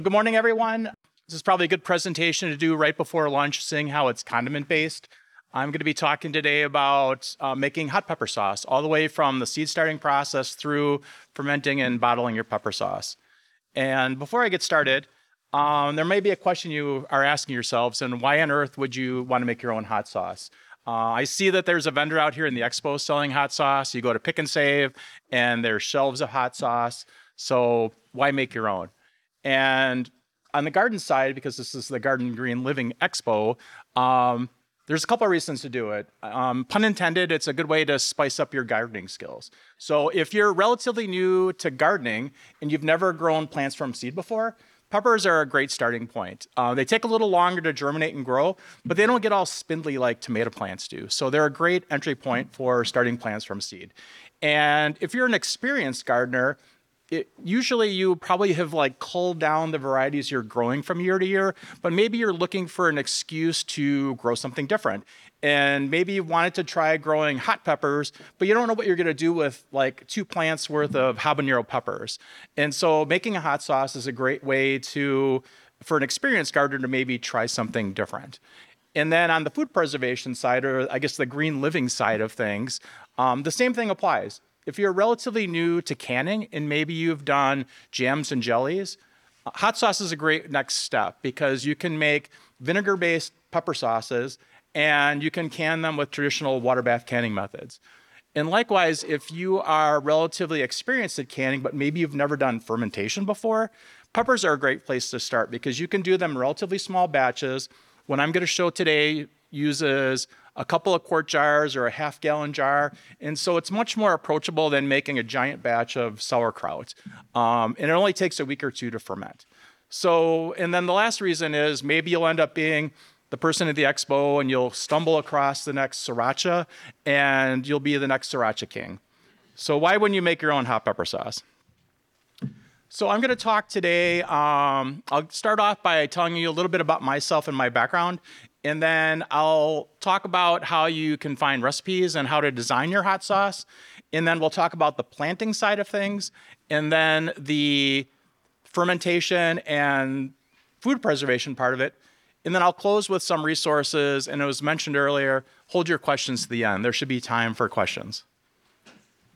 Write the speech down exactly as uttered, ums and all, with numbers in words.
Good morning, everyone. This is probably a good presentation to do right before lunch, seeing how it's condiment-based. I'm going to be talking today about uh, making hot pepper sauce, all the way from the seed starting process through fermenting and bottling your pepper sauce. And before I get started, um, there may be a question you are asking yourselves, and why on earth would you want to make your own hot sauce? Uh, I see that there's a vendor out here in the expo selling hot sauce. You go to Pick and Save, and there's shelves of hot sauce. So why make your own? And on the garden side, because this is the Garden Green Living Expo, um, there's a couple of reasons to do it. Um, pun intended, it's a good way to spice up your gardening skills. So if you're relatively new to gardening and you've never grown plants from seed before, peppers are a great starting point. Uh, they take a little longer to germinate and grow, but they don't get all spindly like tomato plants do. So they're a great entry point for starting plants from seed. And if you're an experienced gardener, It, usually you probably have like culled down the varieties you're growing from year to year, but maybe you're looking for an excuse to grow something different. And maybe you wanted to try growing hot peppers, but you don't know what you're gonna do with like two plants worth of habanero peppers. And so making a hot sauce is a great way to, for an experienced gardener, to maybe try something different. And then on the food preservation side, or I guess the green living side of things, um, the same thing applies. If you're relatively new to canning and maybe you've done jams and jellies, hot sauce is a great next step because you can make vinegar-based pepper sauces and you can can them with traditional water bath canning methods. And likewise, if you are relatively experienced at canning, but maybe you've never done fermentation before, peppers are a great place to start because you can do them in relatively small batches. What I'm going to show today uses a couple of quart jars or a half gallon jar. And so it's much more approachable than making a giant batch of sauerkraut. Um, and it only takes a week or two to ferment. So, and then the last reason is maybe you'll end up being the person at the expo and you'll stumble across the next sriracha and you'll be the next sriracha king. So why wouldn't you make your own hot pepper sauce? So I'm going to talk today, um, I'll start off by telling you a little bit about myself and my background, and then I'll talk about how you can find recipes and how to design your hot sauce, and then we'll talk about the planting side of things, and then the fermentation and food preservation part of it, and then I'll close with some resources, and it was mentioned earlier, hold your questions to the end. There should be time for questions.